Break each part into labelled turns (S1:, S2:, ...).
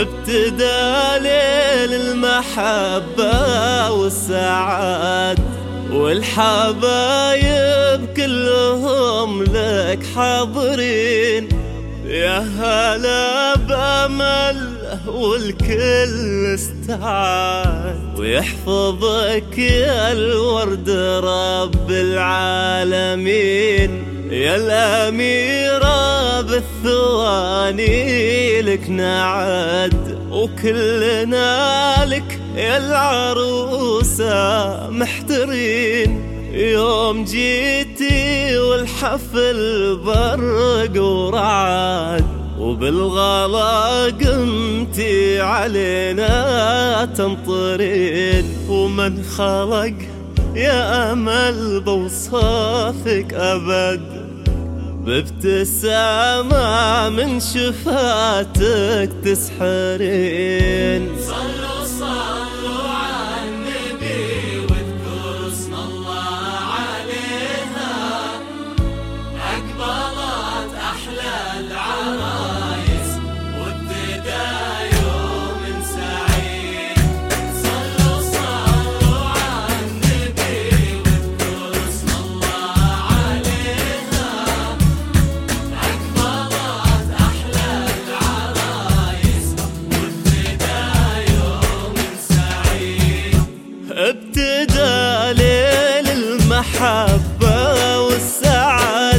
S1: ابتدى ليل المحبة والسعاد، والحبايب كلهم لك حاضرين. يا هلا بأمل والكل استعاد، ويحفظك يا الورد رب العالمين. يا الأميرة بالثواني لك نعد، وكلنا لك يا العروسة محترين. يوم جيتي والحفل برق ورعد، وبالغلا قمتي علينا تمطرين. ومن خلق يا أمل بوصافك أبد، بابتسامة من شفاتك تسحرين.
S2: صلوا صلوا على النبي واذكروا اسم الله عليها، أقبلت أحلى العرايس وابتدى يوم سعيد. صلوا صلوا على النبي واذكروا اسم الله عليها، أقبلت أحلى العرايس وابتدى يوم سعيد.
S1: ابتدى ليل المحبة والسعد،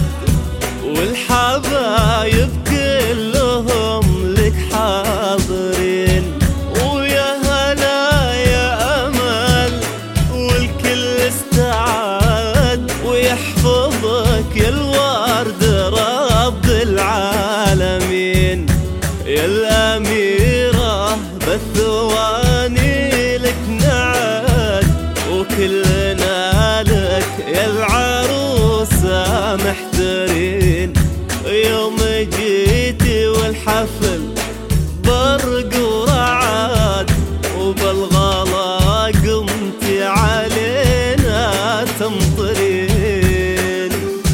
S1: والحبايب كلهم لك حاضرين. ويا هلا يا أمل والكل استعاد، ويحفظك يا الورد رب العالمين. يا الأميرة بالثواني لك نعد، وكلنا لك يا العروسة محترين. يوم جيتي والحفل برق ورعد، وبالغلا قمتي علينا تمطرين.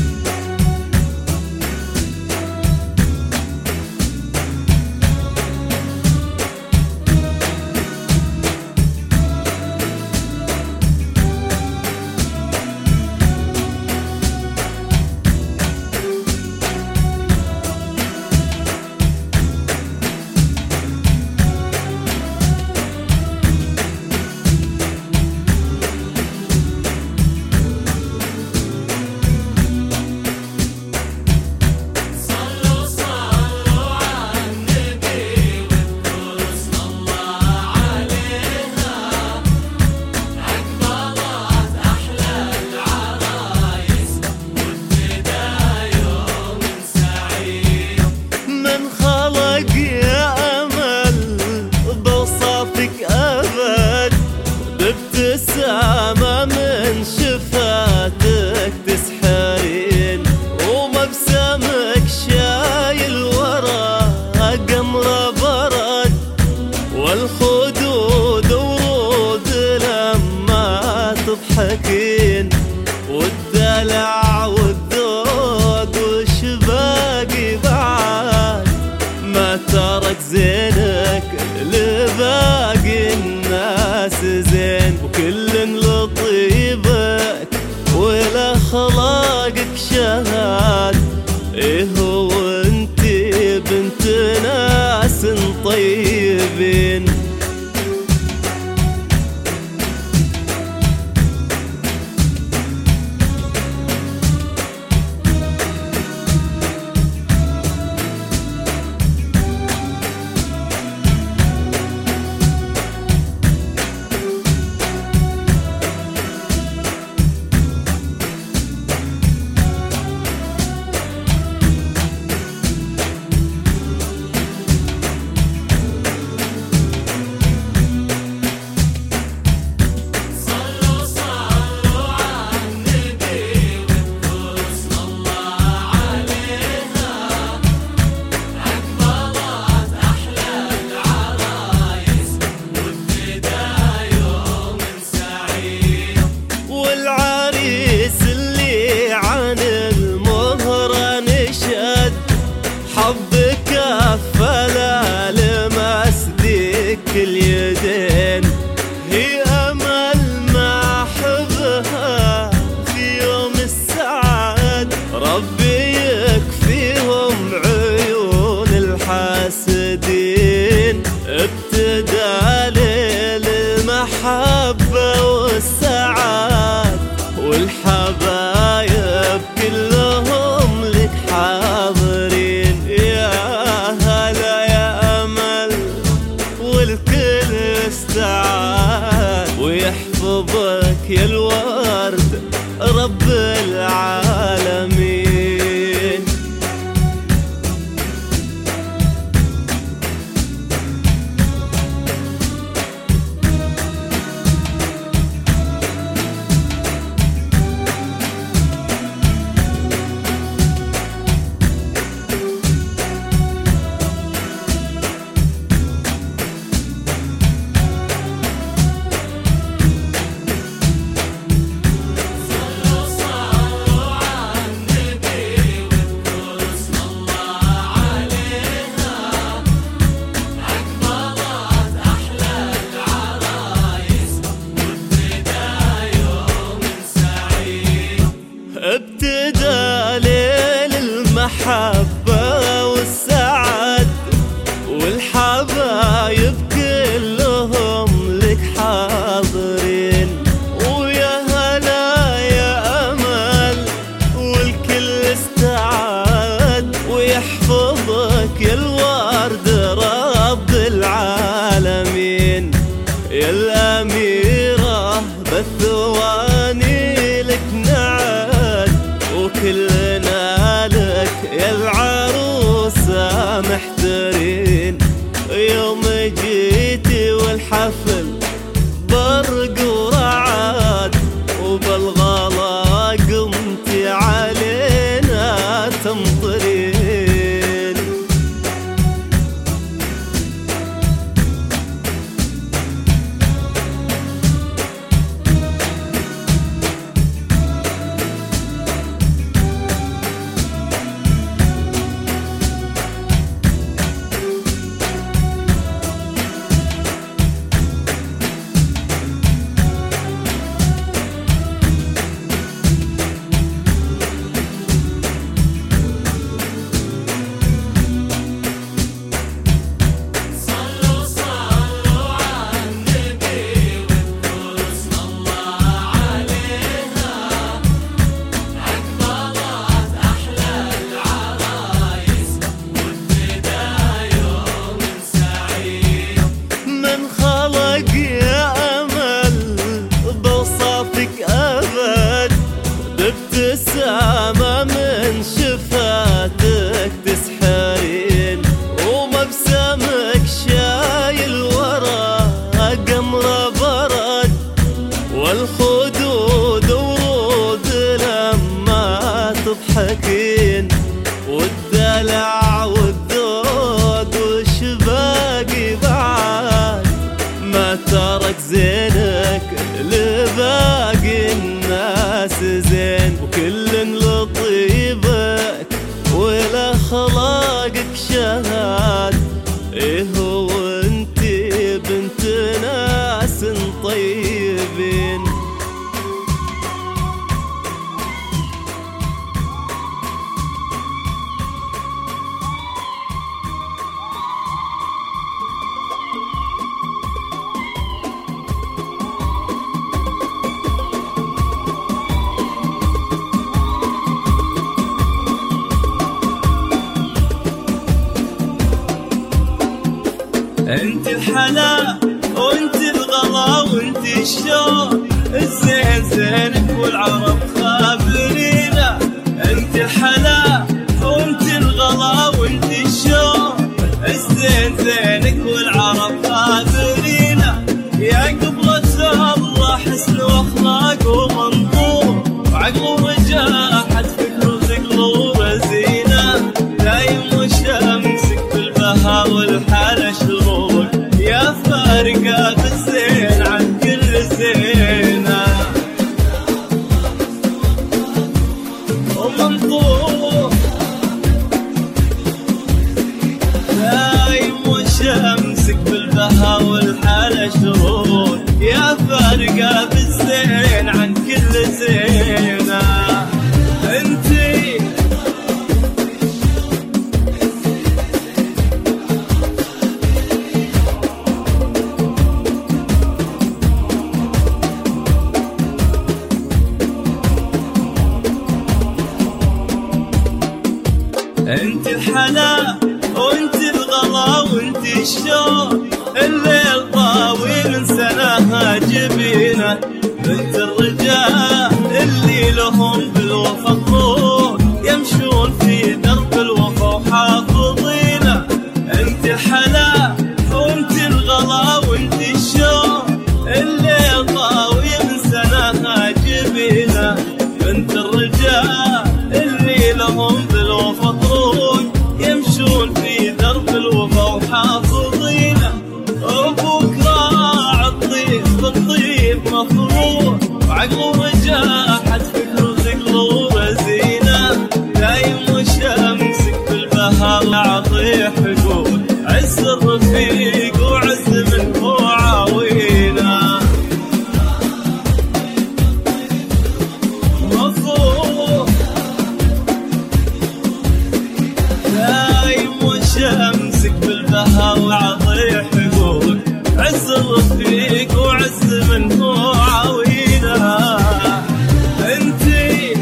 S2: صلوا صلوا على النبي واذكروا اسم الله عليها، أقبلت أحلى العرايس وابتدى يوم سعيد.
S1: من خلق يا أمل بوصافك أبد، بابتسامة من شفاتك تسحرين. ومبسمك شايل ورا قمرة برد، والخدود ورود لما تضحكين. والدلع والذوق وش باقي بعد، ما ترك زينك لباقي الناس زين. وكل لطيبك ولأخلاقك شهاد، إيه هو انتي بنت ناس طيبين. رب العالمين. ابتدى ليل المحبة والسعد، والحبايب كلهم لك حاضرين، ويا هلا يا أمل والكل استعد، ويحفظك يا الورد رب العالمين. يا الأميرة بالثواني لك نعد، وكلنا لك يا العروسة محترين. يوم جيتي والحفل برق ورعد، وبالغلا قمتي علينا تمطرين. ابتسامة من شفاتك تسحرين، ومبسمك شايل ورا قمرة برد، والخدود ورود لما تضحكين، والدلع والذوق وش باقي بعد، ما ترك زينك لباقي الناس زين، وكل لطيبك ولأخلاقك شهاد. ايه وانتي بنت ناس طيبين.
S3: انت الحلا وانت الغلا وانت الشوق، الزين زينك والعرب خابرينا. انت الحلا وانت الغلا وانت الشوق، الزين زينك والعرب خابرينا. يا قبلة الله حسن واخلاق ومنظور، وعقل ورجاحة فكر وثقل ورزينة. دايم وشمسك بالبها والحالة شروق، يا فارقة بالزين عن كل زينة. ومنظور دايم وشمسك بالبها والحالة شروق، يا فارقة بالزين عن كل زينة. انتي انت الحلا وانت الغلا وانت الشوق، الليل طاوي من سناها جبينه. بنت الرجال اللي اللي لهم بالوفا طرود يمشون في درب الوفا وحافظينه. انت الحلا وانت الغلا وانت الشوق اللي طاوي من سناها جبينه. بنت الرجال اللي لهم بالوفا طرود يمشون في درب الوفا وحافظينه. ابوك راعى الطيب بالطيب مفروض وعقله رجاحت فكره ثقله رزينه. دايم وشمسك بالبهار عطيه حقوق عز الرفيق وعز منه عاوينه. مفروض دايم وشمسك بالبهار وعطيه حقوق عز الرفيق وعز منه عاوينه. انتي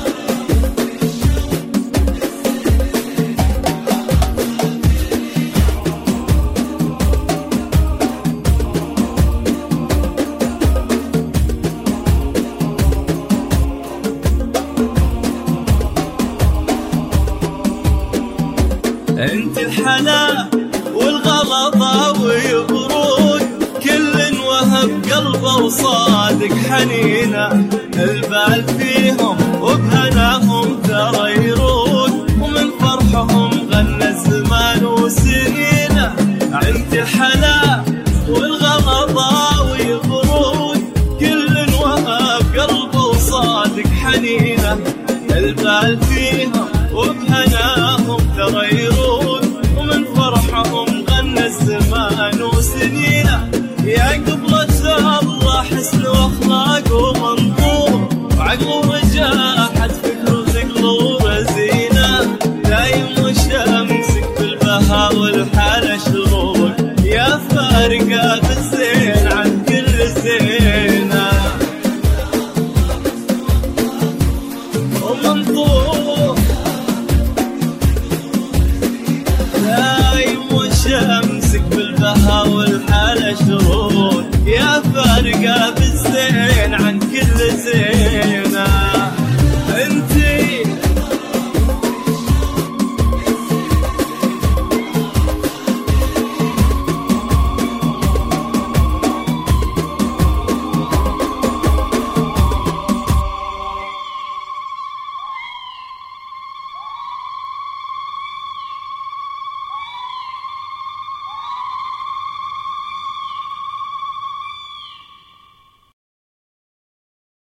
S3: انت الحلا والغلطة ويبرود كل وهب قلبه وصادق حنينه. البال فيهم وبهناهم ترى يرود ومن فرحهم غنى الزمان وسنينه. انت الحلا والغلطة ويبرود كل وهب قلبه وصادق حنينه. البال فيهم وبهناهم ترى يرود ومن فرحهم غنى الزمان وسنينه. يا قبلة الله حسن واخلاق ومنظور وعقل ورجال